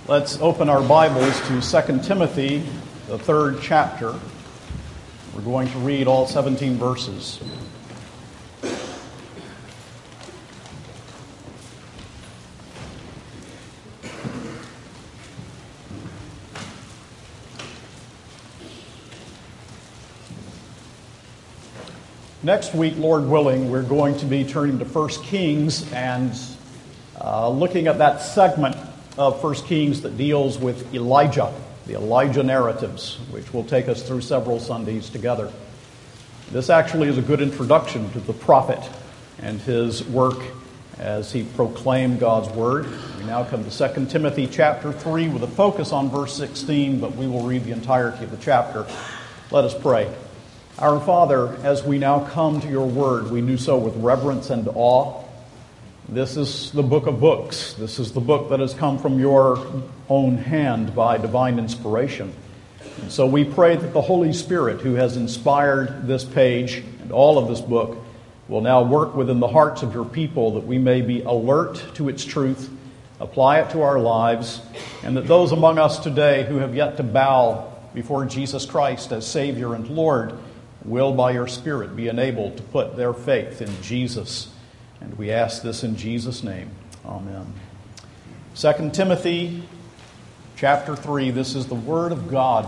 Let's open our Bibles to 2 Timothy, the 3rd chapter. We're going to read all 17 verses. Next week, Lord willing, we're going to be turning to 1 Kings and looking at that segment of 1 Kings that deals with Elijah, the Elijah narratives, which will take us through several Sundays together. This actually is a good introduction to the prophet and his work as he proclaimed God's word. We now come to 2 Timothy chapter 3 with a focus on verse 16, but we will read the entirety of the chapter. Let us pray. Our Father, as we now come to your word, we do so with reverence and awe. This is the book of books. This is the book that has come from your own hand by divine inspiration. And so we pray that the Holy Spirit, who has inspired this page and all of this book, will now work within the hearts of your people that we may be alert to its truth, apply it to our lives, and that those among us today who have yet to bow before Jesus Christ as Savior and Lord will, by your Spirit, be enabled to put their faith in Jesus. And we ask this in Jesus' name. Amen. 2 Timothy chapter 3, this is the Word of God.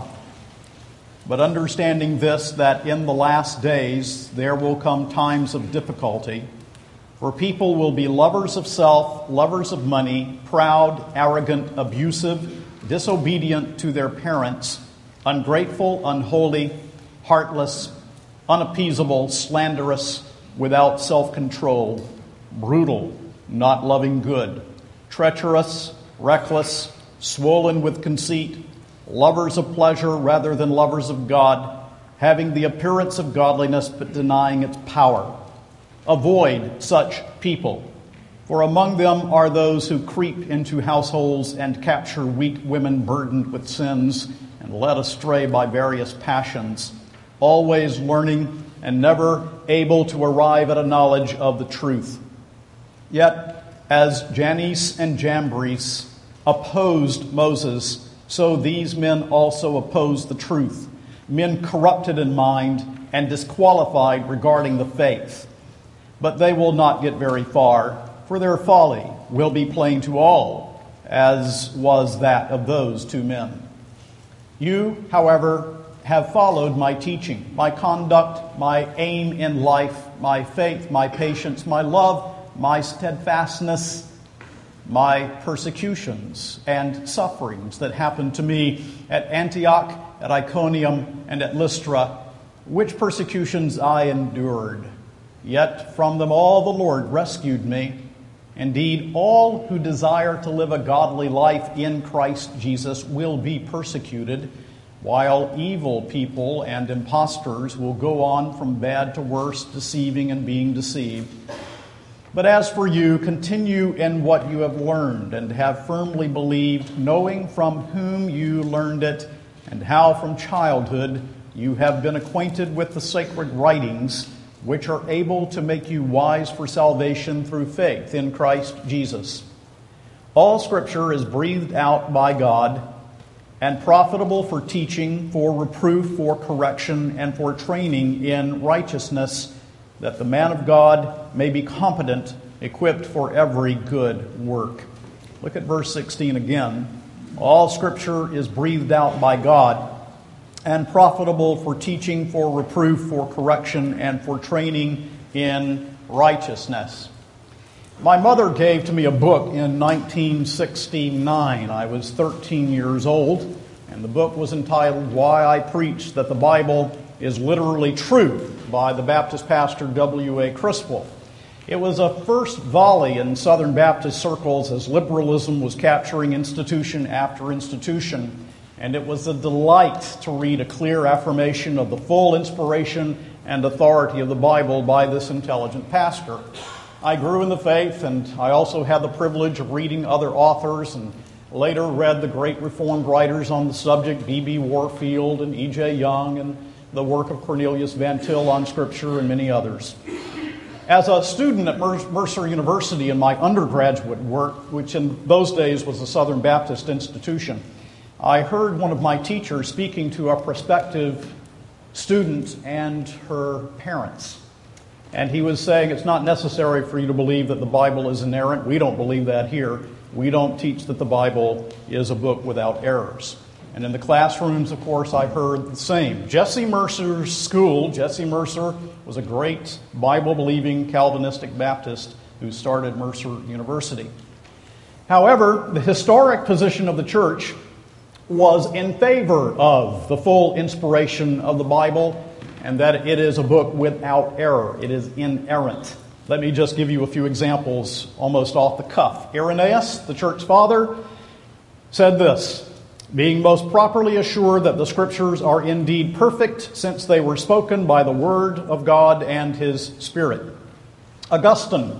But understanding this, that in the last days there will come times of difficulty, for people will be lovers of self, lovers of money, proud, arrogant, abusive, disobedient to their parents, ungrateful, unholy, heartless, unappeasable, slanderous, without self-control, brutal, not loving good, treacherous, reckless, swollen with conceit, lovers of pleasure rather than lovers of God, having the appearance of godliness but denying its power. Avoid such people, for among them are those who creep into households and capture weak women burdened with sins and led astray by various passions, always learning and never able to arrive at a knowledge of the truth. Yet, as Jannes and Jambres opposed Moses, so these men also opposed the truth, men corrupted in mind and disqualified regarding the faith. But they will not get very far, for their folly will be plain to all, as was that of those two men. You, however, have followed my teaching, my conduct, my aim in life, my faith, my patience, my love, my steadfastness, my persecutions and sufferings that happened to me at Antioch, at Iconium, and at Lystra, which persecutions I endured. Yet from them all the Lord rescued me. Indeed, all who desire to live a godly life in Christ Jesus will be persecuted, while evil people and impostors will go on from bad to worse, deceiving and being deceived. But as for you, continue in what you have learned and have firmly believed, knowing from whom you learned it, and how from childhood you have been acquainted with the sacred writings, which are able to make you wise for salvation through faith in Christ Jesus. All Scripture is breathed out by God and profitable for teaching, for reproof, for correction, and for training in righteousness, that the man of God may be competent, equipped for every good work. Look at verse 16 again. All Scripture is breathed out by God and profitable for teaching, for reproof, for correction, and for training in righteousness. My mother gave to me a book in 1969. I was 13 years old, and the book was entitled Why I Preach That the Bible is Literally True by the Baptist pastor W.A. Criswell. It was a first volley in Southern Baptist circles as liberalism was capturing institution after institution, and it was a delight to read a clear affirmation of the full inspiration and authority of the Bible by this intelligent pastor. I grew in the faith, and I also had the privilege of reading other authors and later read the great Reformed writers on the subject, B.B. Warfield and E.J. Young, and the work of Cornelius Van Til on Scripture and many others. As a student at Mercer University in my undergraduate work, which in those days was a Southern Baptist institution, I heard one of my teachers speaking to a prospective student and her parents. And he was saying it's not necessary for you to believe that the Bible is inerrant. We don't believe that here. We don't teach that the Bible is a book without errors. And in the classrooms, of course, I heard the same. Jesse Mercer's school, Jesse Mercer was a great Bible-believing Calvinistic Baptist who started Mercer University. However, the historic position of the church was in favor of the full inspiration of the Bible and that it is a book without error. It is inerrant. Let me just give you a few examples almost off the cuff. Irenaeus, the church father, said this: being most properly assured that the Scriptures are indeed perfect, since they were spoken by the Word of God and His Spirit. Augustine: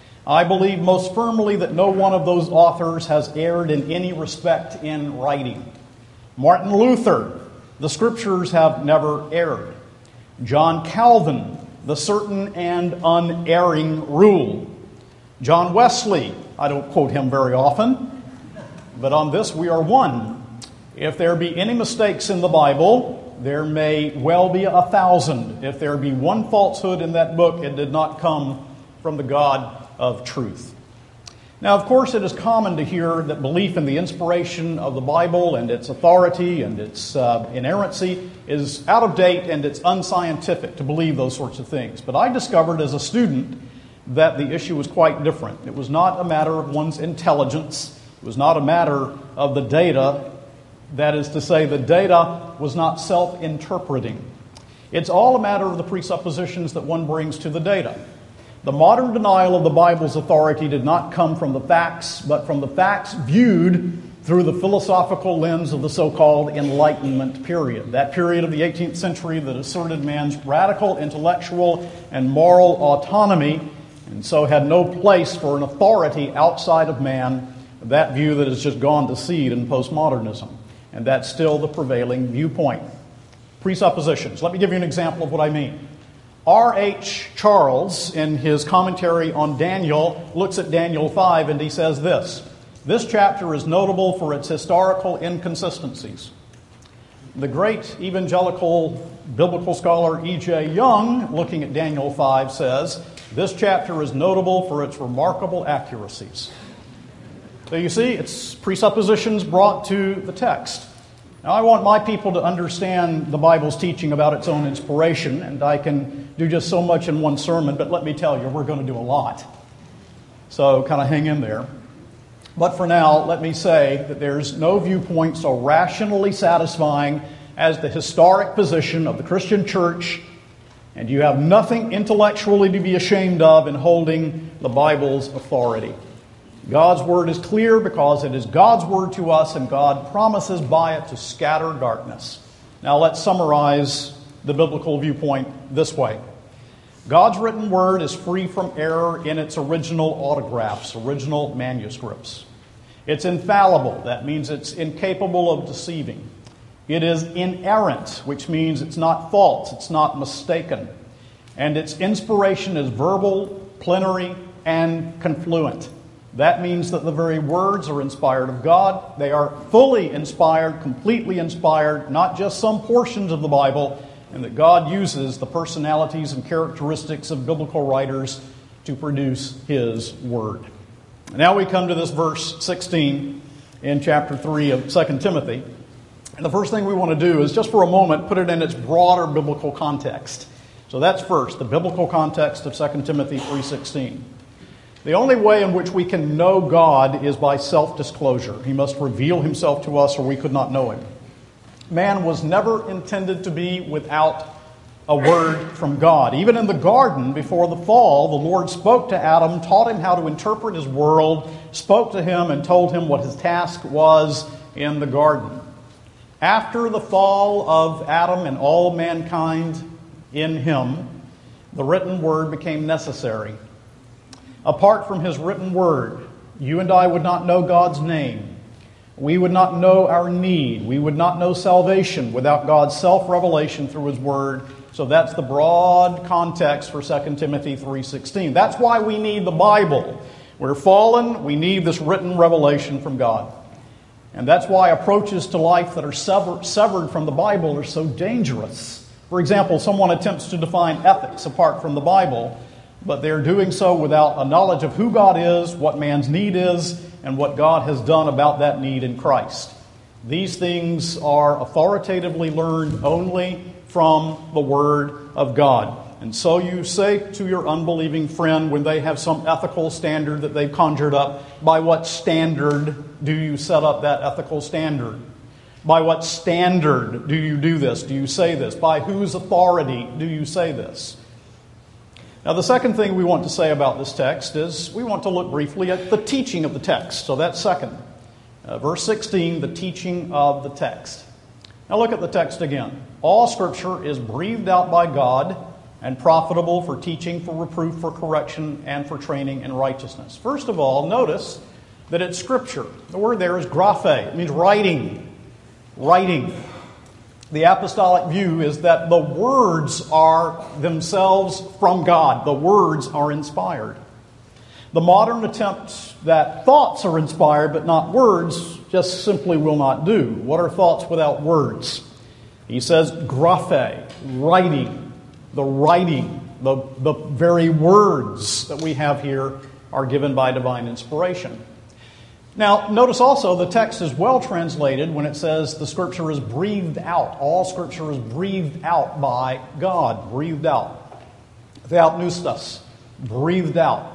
I believe most firmly that no one of those authors has erred in any respect in writing. Martin Luther: the Scriptures have never erred. John Calvin: the certain and unerring rule. John Wesley: I don't quote him very often, but on this we are one. If there be any mistakes in the Bible, there may well be 1,000. If there be one falsehood in that book, it did not come from the God of truth. Now, of course, it is common to hear that belief in the inspiration of the Bible and its authority and its inerrancy is out of date and it's unscientific to believe those sorts of things. But I discovered as a student that the issue was quite different. It was not a matter of one's intelligence. It was not a matter of the data. That is to say, the data was not self-interpreting. It's all a matter of the presuppositions that one brings to the data. The modern denial of the Bible's authority did not come from the facts, but from the facts viewed through the philosophical lens of the so-called Enlightenment period. That period of the 18th century that asserted man's radical intellectual and moral autonomy, and so had no place for an authority outside of man, that view that has just gone to seed in postmodernism. And that's still the prevailing viewpoint. Presuppositions. Let me give you an example of what I mean. R.H. Charles, in his commentary on Daniel, looks at Daniel 5 and he says this: this chapter is notable for its historical inconsistencies. The great evangelical biblical scholar E.J. Young, looking at Daniel 5, says, this chapter is notable for its remarkable accuracies. So you see, it's presuppositions brought to the text. Now, I want my people to understand the Bible's teaching about its own inspiration, and I can do just so much in one sermon, but let me tell you, we're going to do a lot. So kind of hang in there. But for now, let me say that there's no viewpoint so rationally satisfying as the historic position of the Christian church, and you have nothing intellectually to be ashamed of in holding the Bible's authority. God's word is clear because it is God's word to us, and God promises by it to scatter darkness. Now let's summarize the biblical viewpoint this way. God's written word is free from error in its original autographs, original manuscripts. It's infallible. That means it's incapable of deceiving. It is inerrant, which means it's not false, it's not mistaken. And its inspiration is verbal, plenary, and confluent. That means that the very words are inspired of God. They are fully inspired, completely inspired, not just some portions of the Bible, and that God uses the personalities and characteristics of biblical writers to produce His Word. Now we come to this verse 16 in chapter 3 of 2 Timothy. And the first thing we want to do is just for a moment put it in its broader biblical context. So that's first, the biblical context of 2 Timothy 3:16. The only way in which we can know God is by self-disclosure. He must reveal Himself to us or we could not know Him. Man was never intended to be without a word from God. Even in the garden before the fall, the Lord spoke to Adam, taught him how to interpret his world, spoke to him and told him what his task was in the garden. After the fall of Adam and all mankind in him, the written word became necessary. Apart from His written word, you and I would not know God's name. We would not know our need. We would not know salvation without God's self-revelation through His Word. So that's the broad context for 2 Timothy 3:16. That's why we need the Bible. We're fallen. We need this written revelation from God. And that's why approaches to life that are severed from the Bible are so dangerous. For example, someone attempts to define ethics apart from the Bible, but they're doing so without a knowledge of who God is, what man's need is, and what God has done about that need in Christ. These things are authoritatively learned only from the Word of God. And so you say to your unbelieving friend when they have some ethical standard that they've conjured up, by what standard do you set up that ethical standard? By what standard do you do this? Do you say this? By whose authority do you say this? Now, the second thing we want to say about this text is we want to look briefly at the teaching of the text. So that's second. Verse 16, the teaching of the text. Now look at the text again. All Scripture is breathed out by God and profitable for teaching, for reproof, for correction, and for training in righteousness. First of all, notice that it's Scripture. The word there is graphe. It means writing. Writing. The apostolic view is that the words are themselves from God. The words are inspired. The modern attempt that thoughts are inspired but not words just simply will not do. What are thoughts without words? He says graphe, writing. The writing, the very words that we have here are given by divine inspiration. Now, notice also the text is well translated when it says the Scripture is breathed out. All Scripture is breathed out by God, breathed out. Theopneustos, breathed out.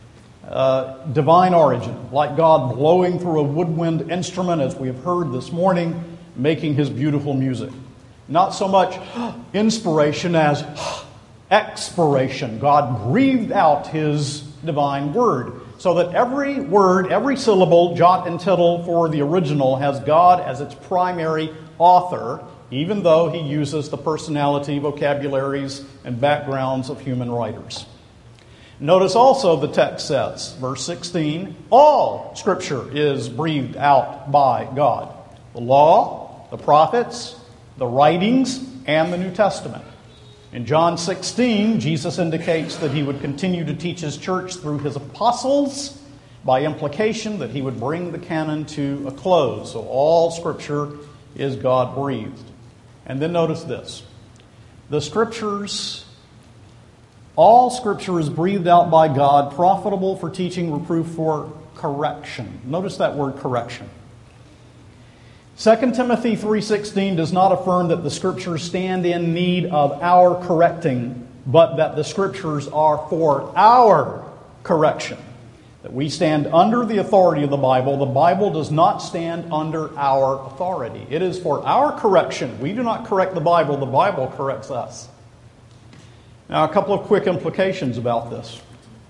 Divine origin, like God blowing through a woodwind instrument, as we have heard this morning, making His beautiful music. Not so much inspiration as expiration. God breathed out His divine word, so that every word, every syllable, jot and tittle for the original has God as its primary author, even though He uses the personality, vocabularies, and backgrounds of human writers. Notice also the text says, verse 16, all Scripture is breathed out by God. The law, the prophets, the writings, and the New Testament. In John 16, Jesus indicates that He would continue to teach His church through His apostles, by implication that He would bring the canon to a close. So all Scripture is God-breathed. And then notice this. The Scriptures, all Scripture is breathed out by God, profitable for teaching, reproof, for correction. Notice that word correction. 2 Timothy 3:16 does not affirm that the Scriptures stand in need of our correcting, but that the Scriptures are for our correction. That we stand under the authority of the Bible. The Bible does not stand under our authority. It is for our correction. We do not correct the Bible corrects us. Now, a couple of quick implications about this.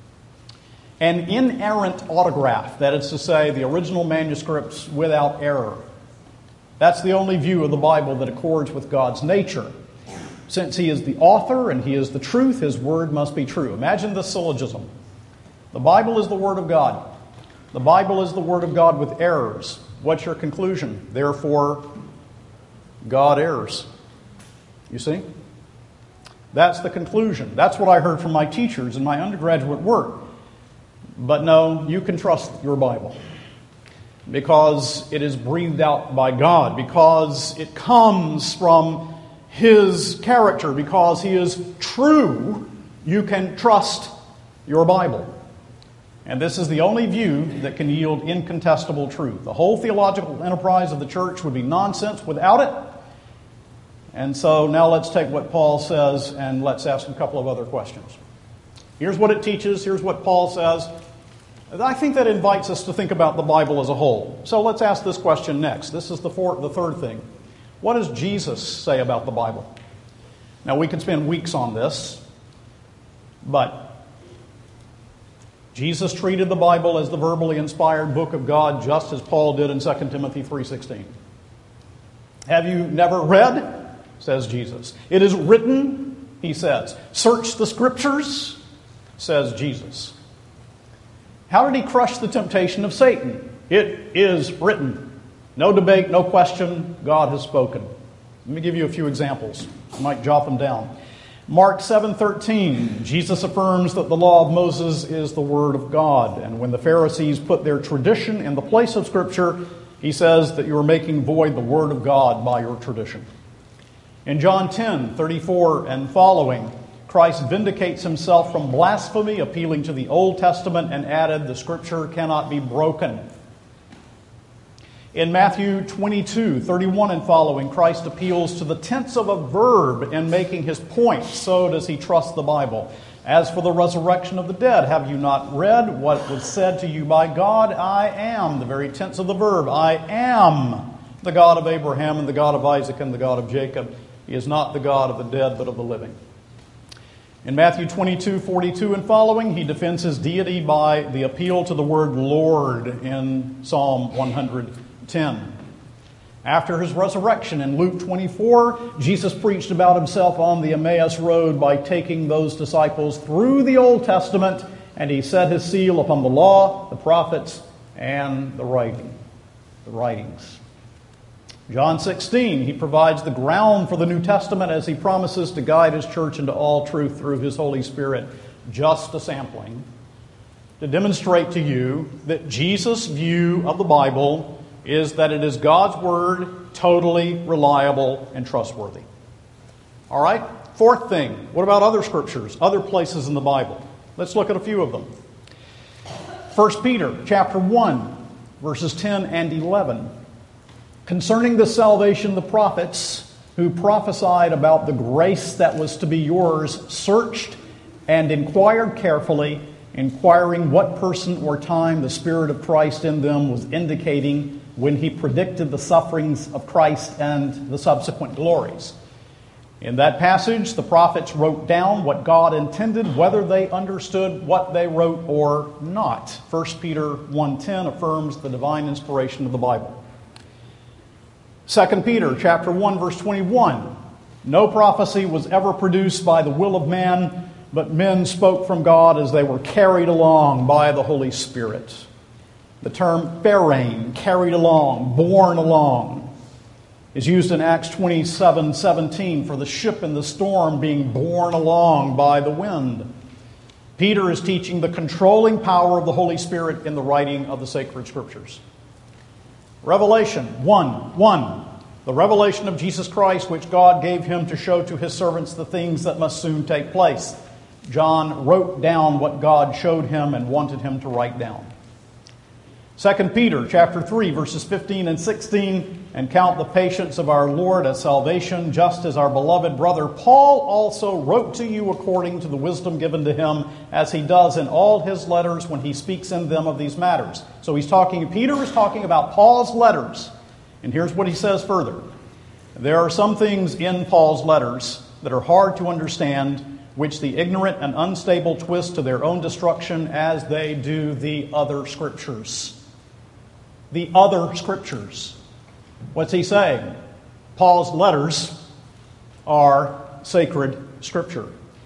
An inerrant autograph, that is to say, the original manuscripts without error. That's the only view of the Bible that accords with God's nature. Since He is the author and He is the truth, His word must be true. Imagine the syllogism. The Bible is the Word of God. The Bible is the Word of God with errors. What's your conclusion? Therefore, God errs. You see? That's the conclusion. That's what I heard from my teachers in my undergraduate work. But no, you can trust your Bible. Because it is breathed out by God, because it comes from His character, because He is true, you can trust your Bible. And this is the only view that can yield incontestable truth. The whole theological enterprise of the church would be nonsense without it. And so now let's take what Paul says and let's ask a couple of other questions. Here's what it teaches, here's what Paul says. I think that invites us to think about the Bible as a whole. So let's ask this question next. This is the third thing. What does Jesus say about the Bible? Now, we could spend weeks on this, but Jesus treated the Bible as the verbally inspired book of God, just as Paul did in 2 Timothy 3:16. Have you never read? Says Jesus. It is written, He says. Search the Scriptures, says Jesus. How did He crush the temptation of Satan? It is written. No debate, no question, God has spoken. Let me give you a few examples. You might jot them down. Mark 7:13, Jesus affirms that the law of Moses is the word of God. And when the Pharisees put their tradition in the place of Scripture, he says that you are making void the word of God by your tradition. In John 10:34 and following, Christ vindicates himself from blasphemy, appealing to the Old Testament, and added, the Scripture cannot be broken. In Matthew 22:31 and following, Christ appeals to the tense of a verb in making his point. So does he trust the Bible. As for the resurrection of the dead, have you not read what was said to you by God? I am, the very tense of the verb. I am the God of Abraham and the God of Isaac and the God of Jacob. He is not the God of the dead, but of the living. In Matthew 22:42 and following, he defends his deity by the appeal to the word Lord in Psalm 110. After his resurrection in Luke 24, Jesus preached about himself on the Emmaus Road by taking those disciples through the Old Testament, and he set his seal upon the law, the prophets, and the writings. John 16, he provides the ground for the New Testament as he promises to guide his church into all truth through his Holy Spirit. Just a sampling to demonstrate to you that Jesus' view of the Bible is that it is God's Word, totally reliable and trustworthy. All right? Fourth thing, what about other scriptures, other places in the Bible? Let's look at a few of them. 1 Peter chapter 1, verses 10 and 11. Concerning the salvation, the prophets who prophesied about the grace that was to be yours searched and inquired carefully, inquiring what person or time the Spirit of Christ in them was indicating when he predicted the sufferings of Christ and the subsequent glories. In that passage, the prophets wrote down what God intended, whether they understood what they wrote or not. 1 Peter 1:10 affirms the divine inspiration of the Bible. 2 Peter chapter 1, verse 21. No prophecy was ever produced by the will of man, but men spoke from God as they were carried along by the Holy Spirit. The term pharein, carried along, borne along, is used in Acts 27:17 for the ship in the storm being borne along by the wind. Peter is teaching the controlling power of the Holy Spirit in the writing of the sacred Scriptures. Revelation 1:1, the revelation of Jesus Christ, which God gave him to show to his servants the things that must soon take place. John wrote down what God showed him and wanted him to write down. 2 Peter chapter 3, verses 15 and 16, and count the patience of our Lord as salvation, just as our beloved brother Paul also wrote to you according to the wisdom given to him, as he does in all his letters when he speaks in them of these matters. So Peter is talking about Paul's letters. And here's what he says further. There are some things in Paul's letters that are hard to understand, which the ignorant and unstable twist to their own destruction as they do the other scriptures. The other scriptures. What's he saying? Paul's letters are sacred scripture.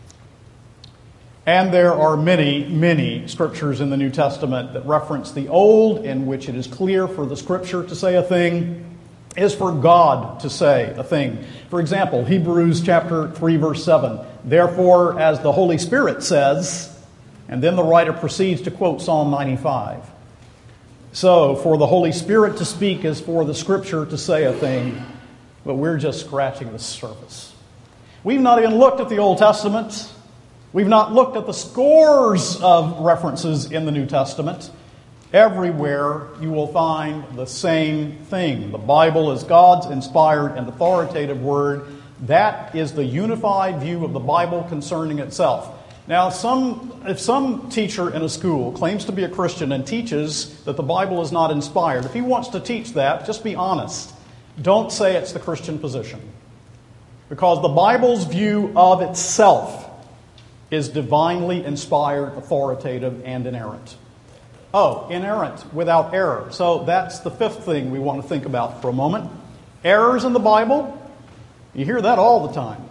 And there are many, many scriptures in the New Testament that reference the Old, in which it is clear for the scripture to say a thing is for God to say a thing. For example, Hebrews chapter 3, verse 7. Therefore, as the Holy Spirit says, and then the writer proceeds to quote Psalm 95. So, for the Holy Spirit to speak is for the Scripture to say a thing, but we're just scratching the surface. We've not even looked at the Old Testament. We've not looked at the scores of references in the New Testament. Everywhere you will find the same thing. The Bible is God's inspired and authoritative word. That is the unified view of the Bible concerning itself. Now, if some teacher in a school claims to be a Christian and teaches that the Bible is not inspired, if he wants to teach that, just be honest. Don't say it's the Christian position. Because the Bible's view of itself is divinely inspired, authoritative, and inerrant. Oh, inerrant, without error. So that's the fifth thing we want to think about for a moment. Errors in the Bible, you hear that all the time.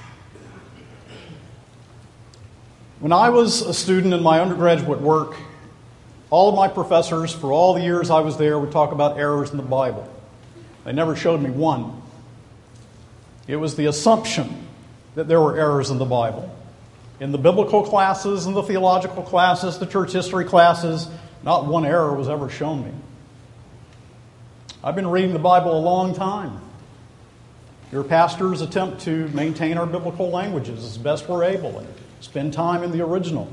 When I was a student in my undergraduate work, all of my professors, for all the years I was there, would talk about errors in the Bible. They never showed me one. It was the assumption that there were errors in the Bible. In the biblical classes and the theological classes, the church history classes, not one error was ever shown me. I've been reading the Bible a long time. Your pastors attempt to maintain our biblical languages as best we're able and spend time in the original.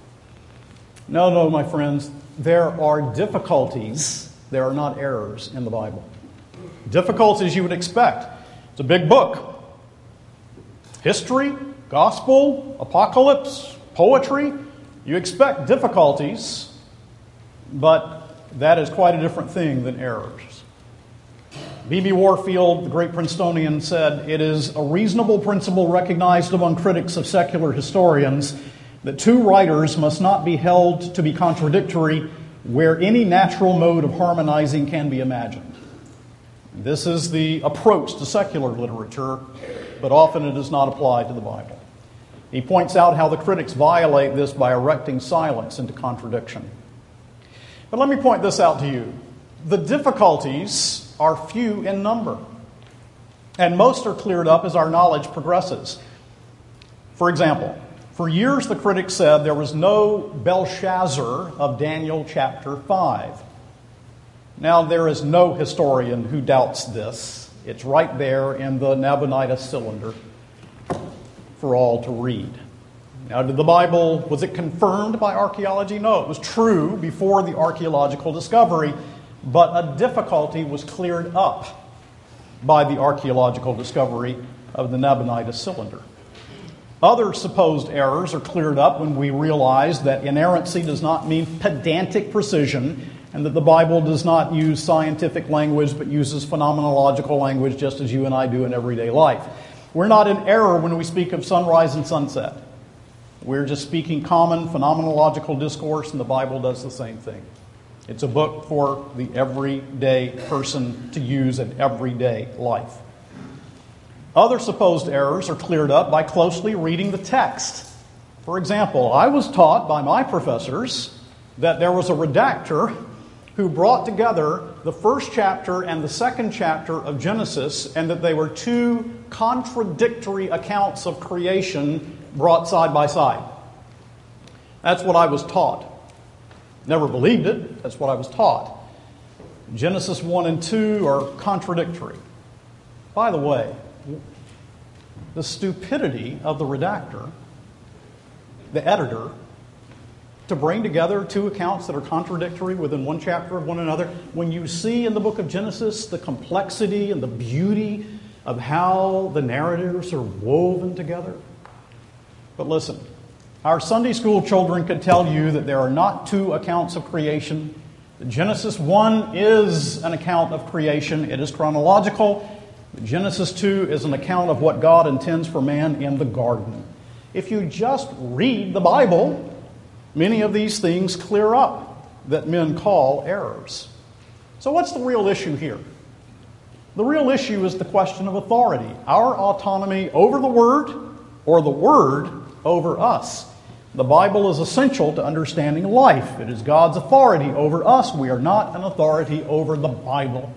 No, my friends, there are difficulties. There are not errors in the Bible. Difficulties you would expect. It's a big book. History, gospel, apocalypse, poetry. You expect difficulties, but that is quite a different thing than errors. B.B. Warfield, the great Princetonian, said, "It is a reasonable principle recognized among critics of secular historians that two writers must not be held to be contradictory where any natural mode of harmonizing can be imagined." This is the approach to secular literature, but often it is not applied to the Bible. He points out how the critics violate this by erecting silence into contradiction. But let me point this out to you. The difficulties are few in number, and most are cleared up as our knowledge progresses. For example, for years the critics said there was no Belshazzar of Daniel chapter 5. Now there is no historian who doubts this. It's right there in the Nabonidus cylinder for all to read. Now, did the Bible, was it confirmed by archaeology? No, it was true before the archaeological discovery, but a difficulty was cleared up by the archaeological discovery of the Nabonidus cylinder. Other supposed errors are cleared up when we realize that inerrancy does not mean pedantic precision, and that the Bible does not use scientific language but uses phenomenological language just as you and I do in everyday life. We're not in error when we speak of sunrise and sunset. We're just speaking common phenomenological discourse, and the Bible does the same thing. It's a book for the everyday person to use in everyday life. Other supposed errors are cleared up by closely reading the text. For example, I was taught by my professors that there was a redactor who brought together the first chapter and the second chapter of Genesis, and that they were two contradictory accounts of creation brought side by side. That's what I was taught. Never believed it. That's what I was taught. Genesis 1 and 2 are contradictory. By the way, the stupidity of the redactor, the editor, to bring together two accounts that are contradictory within one chapter of one another, when you see in the book of Genesis the complexity and the beauty of how the narratives are woven together. But listen, our Sunday school children could tell you that there are not two accounts of creation. Genesis 1 is an account of creation. It is chronological. Genesis 2 is an account of what God intends for man in the garden. If you just read the Bible, many of these things clear up that men call errors. So what's the real issue here? The real issue is the question of authority. Our autonomy over the Word, or the Word over us. The Bible is essential to understanding life. It is God's authority over us. We are not an authority over the Bible.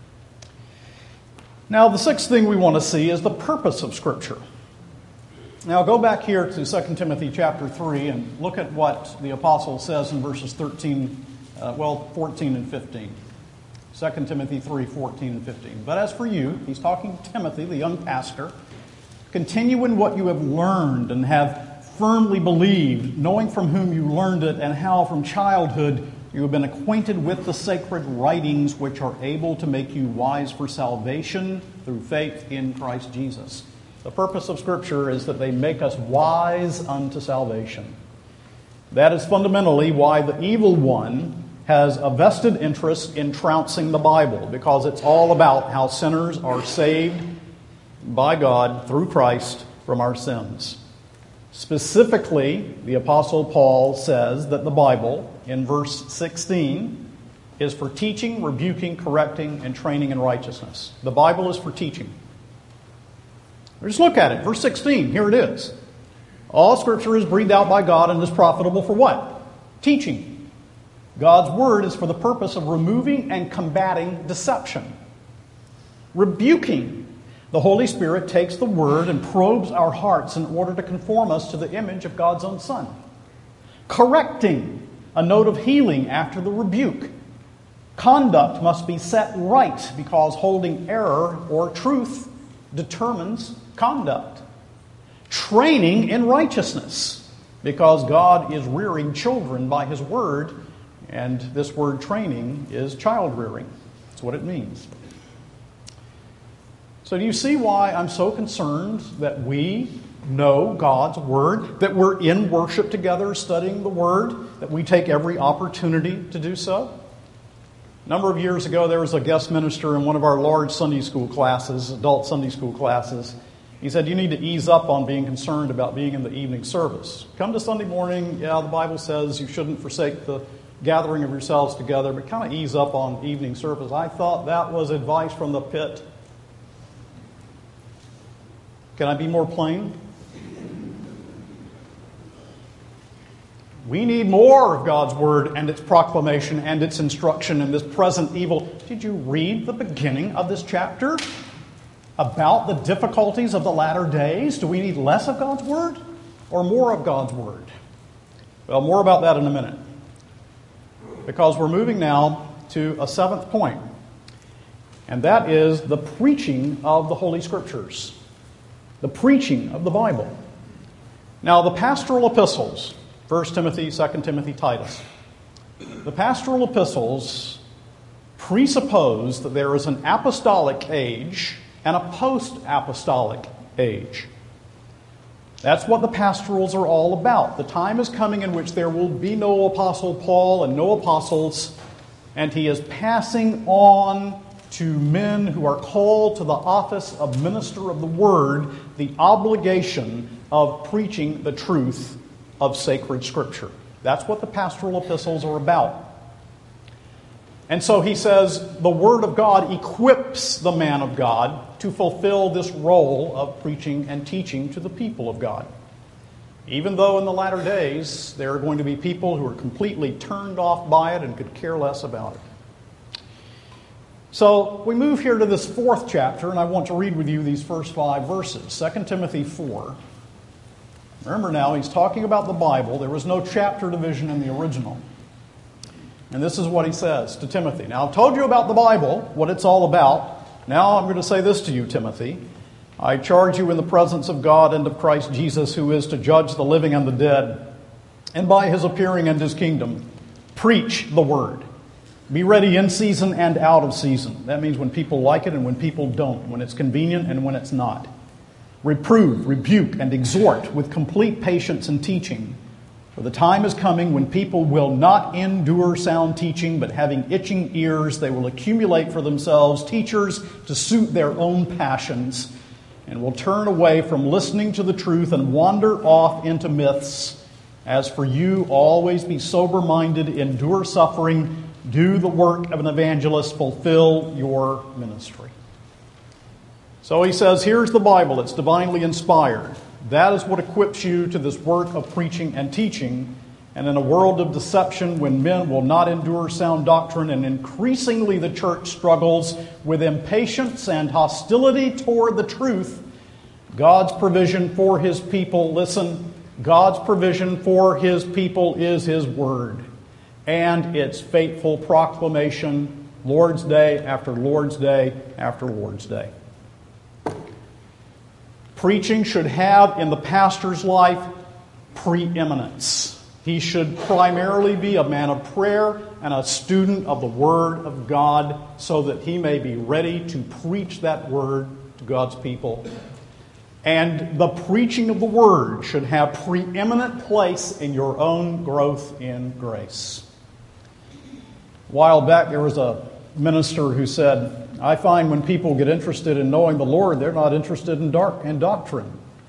Now, the sixth thing we want to see is the purpose of Scripture. Now, go back here to 2 Timothy chapter 3 and look at what the apostle says in verses 14 and 15. 2 Timothy 3, 14 and 15. But as for you, he's talking to Timothy, the young pastor, continue in what you have learned and have firmly believed, knowing from whom you learned it and how from childhood you have been acquainted with the sacred writings which are able to make you wise for salvation through faith in Christ Jesus. The purpose of Scripture is that they make us wise unto salvation. That is fundamentally why the evil one has a vested interest in trouncing the Bible, because it's all about how sinners are saved by God through Christ from our sins. Specifically, the Apostle Paul says that the Bible, in verse 16, is for teaching, rebuking, correcting, and training in righteousness. The Bible is for teaching. Just look at it. Verse 16, here it is. All Scripture is breathed out by God and is profitable for what? Teaching. God's Word is for the purpose of removing and combating deception. Rebuking. The Holy Spirit takes the Word and probes our hearts in order to conform us to the image of God's own Son. Correcting. A note of healing after the rebuke. Conduct must be set right because holding error or truth determines conduct. Training in righteousness, because God is rearing children by His Word, and this word training is child rearing. That's what it means. So do you see why I'm so concerned that we know God's Word, that we're in worship together studying the Word, that we take every opportunity to do so? A number of years ago, there was a guest minister in one of our large Sunday school classes, adult Sunday school classes. He said, you need to ease up on being concerned about being in the evening service. Come to Sunday morning, the Bible says you shouldn't forsake the gathering of yourselves together, but kind of ease up on evening service. I thought that was advice from the pit. Can I be more plain? We need more of God's Word and its proclamation and its instruction in this present evil. Did you read the beginning of this chapter about the difficulties of the latter days? Do we need less of God's Word or more of God's Word? Well, more about that in a minute. Because we're moving now to a seventh point, and that is the preaching of the Holy Scriptures. The preaching of the Bible. Now, the pastoral epistles, 1 Timothy, 2 Timothy, Titus. The pastoral epistles presuppose that there is an apostolic age and a post-apostolic age. That's what the pastorals are all about. The time is coming in which there will be no Apostle Paul and no apostles, and he is passing on to men who are called to the office of minister of the Word the obligation of preaching the truth of sacred Scripture. That's what the pastoral epistles are about. And so he says the Word of God equips the man of God to fulfill this role of preaching and teaching to the people of God. Even though in the latter days there are going to be people who are completely turned off by it and could care less about it. So we move here to this fourth chapter, and I want to read with you these first 5 verses. 2 Timothy 4. Remember now, he's talking about the Bible. There was no chapter division in the original. And this is what he says to Timothy. Now, I've told you about the Bible, what it's all about. Now I'm going to say this to you, Timothy. I charge you in the presence of God and of Christ Jesus, who is to judge the living and the dead, and by His appearing and His kingdom, preach the Word. Be ready in season and out of season. That means when people like it and when people don't, when it's convenient and when it's not. Reprove, rebuke, and exhort with complete patience and teaching. For the time is coming when people will not endure sound teaching, but having itching ears, they will accumulate for themselves teachers to suit their own passions, and will turn away from listening to the truth and wander off into myths. As for you, always be sober-minded, endure suffering, do the work of an evangelist, fulfill your ministry. So he says, here's the Bible. It's divinely inspired. That is what equips you to this work of preaching and teaching. And in a world of deception, when men will not endure sound doctrine, and increasingly the church struggles with impatience and hostility toward the truth, God's provision for His people, listen, God's provision for His people is His Word and its faithful proclamation, Lord's Day after Lord's Day after Lord's Day. Preaching should have in the pastor's life preeminence. He should primarily be a man of prayer and a student of the Word of God so that he may be ready to preach that Word to God's people. And the preaching of the Word should have preeminent place in your own growth in grace. A while back there was a minister who said, I find when people get interested in knowing the Lord, they're not interested in doctrine.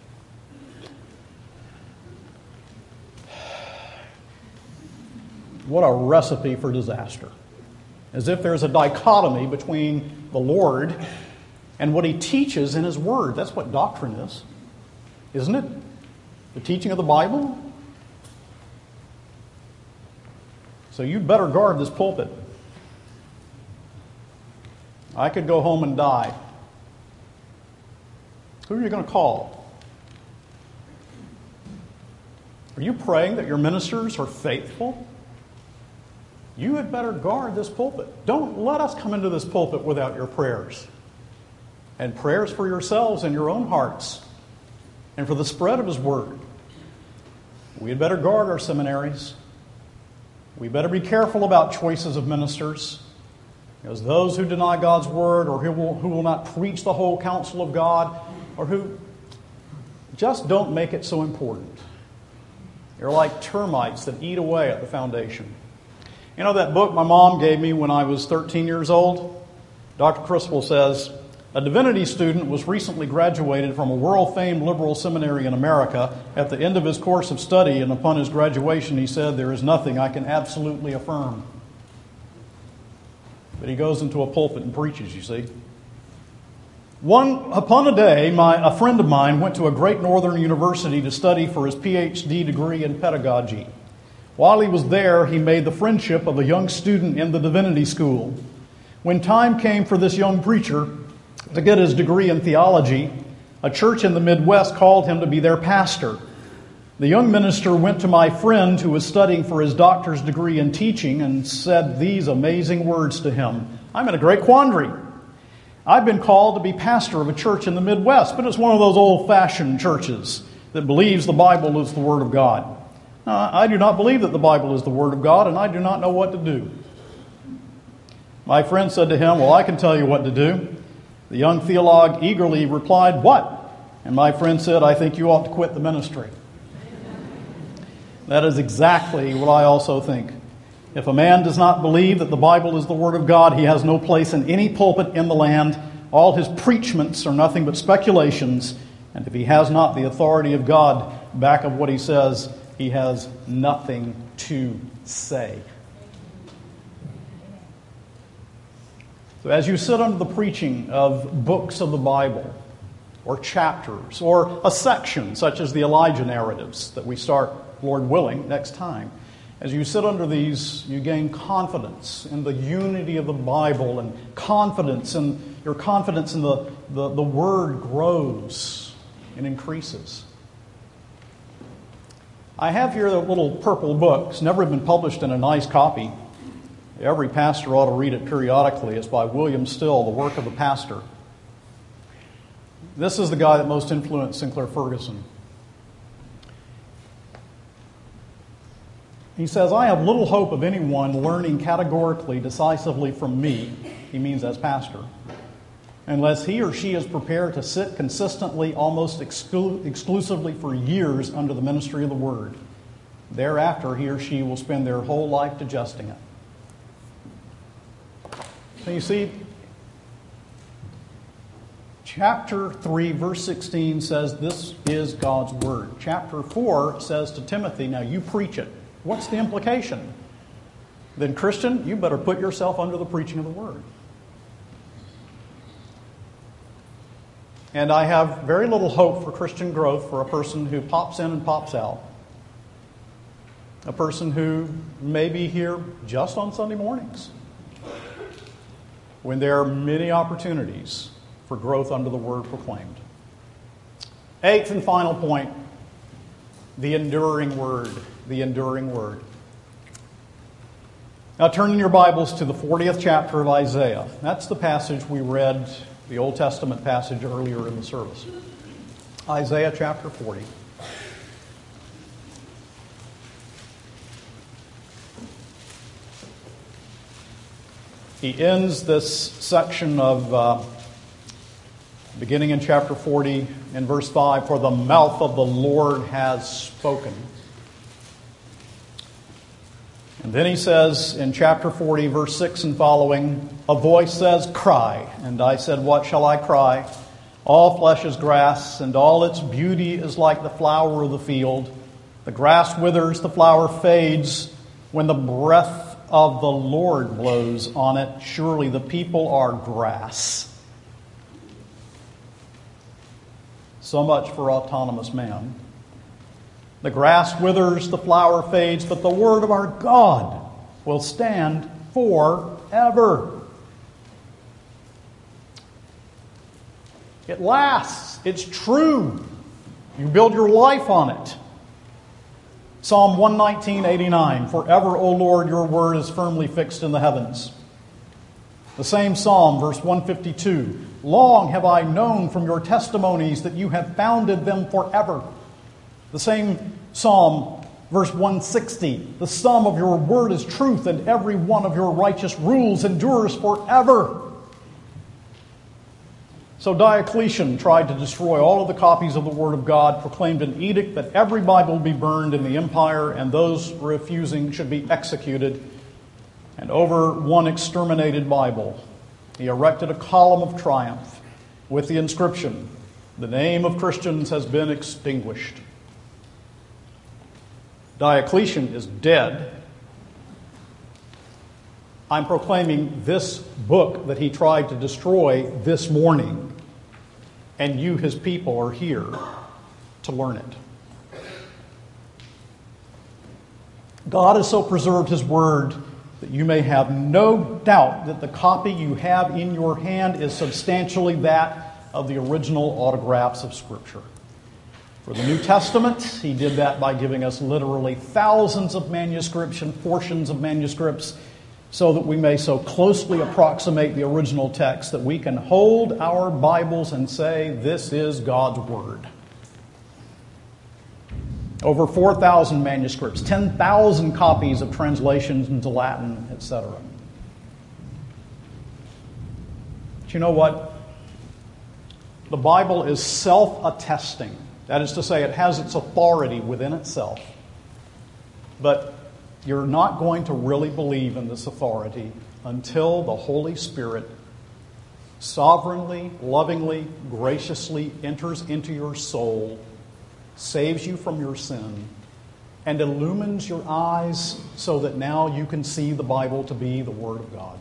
What a recipe for disaster. As if there's a dichotomy between the Lord and what He teaches in His Word. That's what doctrine is, isn't it? The teaching of the Bible. So you'd better guard this pulpit. I could go home and die Who are you going to call? Are you praying that your ministers are faithful? You had better guard this pulpit. Don't let us come into this pulpit without your prayers. And prayers for yourselves and your own hearts, and for the spread of His Word. We had better guard our seminaries. We better be careful about choices of ministers, because those who deny God's Word, or who will not preach the whole counsel of God, or who just don't make it so important. They're like termites that eat away at the foundation. You know that book my mom gave me when I was 13 years old? Dr. Criswell says, a divinity student was recently graduated from a world-famed liberal seminary in America. At the end of his course of study and upon his graduation, he said, there is nothing I can absolutely affirm. But he goes into a pulpit and preaches, you see. Upon a day, a friend of mine went to a great northern university to study for his PhD degree in pedagogy. While he was there, he made the friendship of a young student in the divinity school. When time came for this young preacher to get his degree in theology, a church in the Midwest called him to be their pastor. The young minister went to my friend who was studying for his doctor's degree in teaching and said these amazing words to him. I'm in a great quandary. I've been called to be pastor of a church in the Midwest, but it's one of those old-fashioned churches that believes the Bible is the Word of God. I do not believe that the Bible is the Word of God, and I do not know what to do. My friend said to him, well, I can tell you what to do. The young theologue eagerly replied, what? And my friend said, I think you ought to quit the ministry. That is exactly what I also think. If a man does not believe that the Bible is the Word of God, he has no place in any pulpit in the land. All his preachments are nothing but speculations. And if he has not the authority of God back of what he says, he has nothing to say. So as you sit under the preaching of books of the Bible, or chapters, or a section such as the Elijah narratives that we start, Lord willing, next time, as you sit under these, you gain confidence in the unity of the Bible, and your confidence in the Word grows and increases. I have here a little purple book. It's never been published in a nice copy. Every pastor ought to read it periodically. It's by William Still, The Work of the Pastor. This is the guy that most influenced Sinclair Ferguson. He says, I have little hope of anyone learning categorically, decisively from me, he means as pastor, unless he or she is prepared to sit consistently, almost exclusively for years under the ministry of the Word. Thereafter, he or she will spend their whole life digesting it. So you see, chapter 3, verse 16 says this is God's Word. Chapter 4 says to Timothy, now you preach it. What's the implication? Then, Christian, you better put yourself under the preaching of the Word. And I have very little hope for Christian growth for a person who pops in and pops out. A person who may be here just on Sunday mornings, when there are many opportunities for growth under the Word proclaimed. Eighth and final point, the enduring Word. The enduring Word. Now turn in your Bibles to the 40th chapter of Isaiah. That's the passage we read, the Old Testament passage earlier in the service. Isaiah chapter 40. He ends this section of, beginning in chapter 40, in verse 5, for the mouth of the Lord has spoken. And then he says in chapter 40, verse 6 and following, a voice says, cry. And I said, what shall I cry? All flesh is grass, and all its beauty is like the flower of the field. The grass withers, the flower fades, when the breath of the Lord blows on it. Surely the people are grass. So much for autonomous man. The grass withers, the flower fades, but the word of our God will stand forever. It lasts. It's true. You build your life on it. Psalm 119:89, "Forever, O Lord, your word is firmly fixed in the heavens." The same psalm, verse 152, "Long have I known from your testimonies that you have founded them forever." The same psalm, verse 160, "The sum of your word is truth, and every one of your righteous rules endures forever." So Diocletian tried to destroy all of the copies of the Word of God, proclaimed an edict that every Bible be burned in the empire, and those refusing should be executed. And over one exterminated Bible, he erected a column of triumph with the inscription, "The name of Christians has been extinguished." Diocletian is dead. I'm proclaiming this book that he tried to destroy this morning, and you, his people, are here to learn it. God has so preserved his word that you may have no doubt that the copy you have in your hand is substantially that of the original autographs of Scripture. For the New Testament, he did that by giving us literally thousands of manuscripts and portions of manuscripts, so that we may so closely approximate the original text that we can hold our Bibles and say, this is God's Word. Over 4,000 manuscripts, 10,000 copies of translations into Latin, etc. But you know what? The Bible is self-attesting. That is to say, it has its authority within itself. But you're not going to really believe in this authority until the Holy Spirit sovereignly, lovingly, graciously enters into your soul, saves you from your sin, and illumines your eyes so that now you can see the Bible to be the Word of God.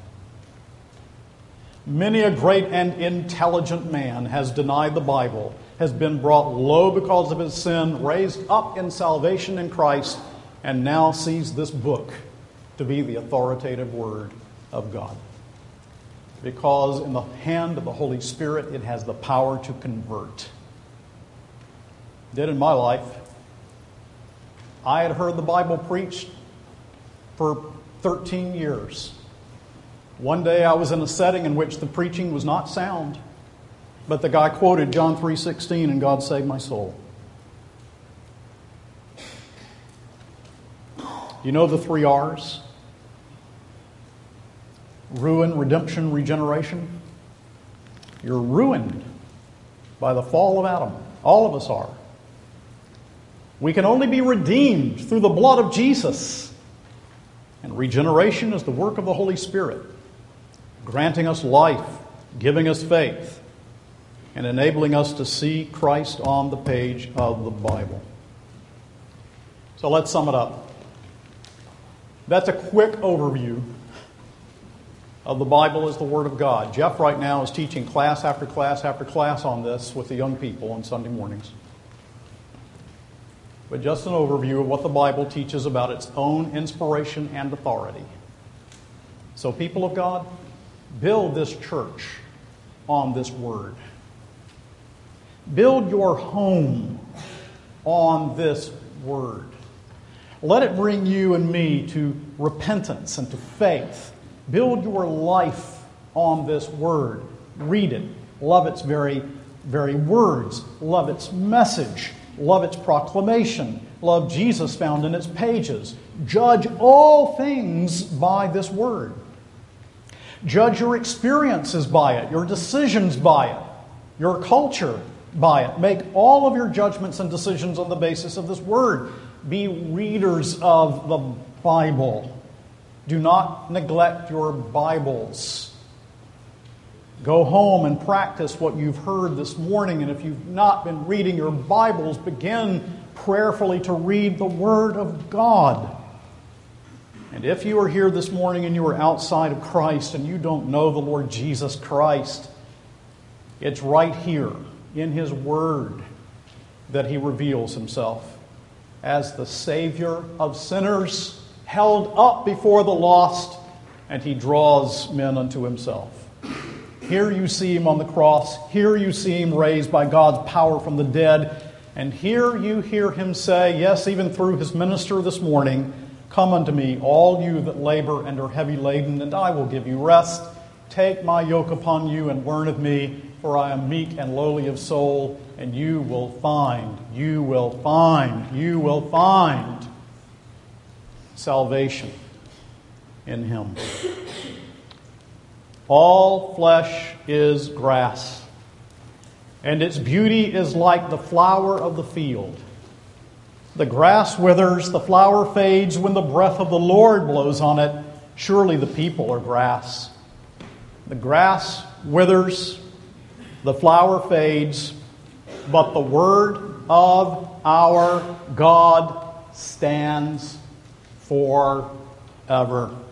Many a great and intelligent man has denied the Bible, has been brought low because of his sin, raised up in salvation in Christ, and now sees this book to be the authoritative Word of God. Because in the hand of the Holy Spirit, it has the power to convert. It did in my life. I had heard the Bible preached for 13 years. One day I was in a setting in which the preaching was not sound, but the guy quoted John 3:16, and God saved my soul. You know the 3 R's? Ruin, redemption, regeneration. You're ruined by the fall of Adam. All of us are. We can only be redeemed through the blood of Jesus. And regeneration is the work of the Holy Spirit, granting us life, giving us faith, and enabling us to see Christ on the page of the Bible. So let's sum it up. That's a quick overview of the Bible as the Word of God. Jeff right now is teaching class after class after class on this with the young people on Sunday mornings. But just an overview of what the Bible teaches about its own inspiration and authority. So people of God, build this church on this Word. Build your home on this Word. Let it bring you and me to repentance and to faith. Build your life on this Word. Read it. Love its very words. Love its message. Love its proclamation. Love Jesus found in its pages. Judge all things by this Word. Judge your experiences by it, your decisions by it, your culture by it. Make all of your judgments and decisions on the basis of this Word. Be readers of the Bible. Do not neglect your Bibles. Go home and practice what you've heard this morning. And if you've not been reading your Bibles, begin prayerfully to read the Word of God. And if you are here this morning and you are outside of Christ and you don't know the Lord Jesus Christ, it's right here in His Word that He reveals Himself as the Savior of sinners, held up before the lost, and He draws men unto Himself. Here you see him on the cross. Here you see him raised by God's power from the dead. And here you hear him say, yes, even through his minister this morning, come unto me, all you that labor and are heavy laden, and I will give you rest. Take my yoke upon you and learn of me, for I am meek and lowly of soul, and you will find salvation in him. All flesh is grass, and its beauty is like the flower of the field. The grass withers, the flower fades when the breath of the Lord blows on it. Surely the people are grass. The grass withers, the flower fades, but the word of our God stands forever.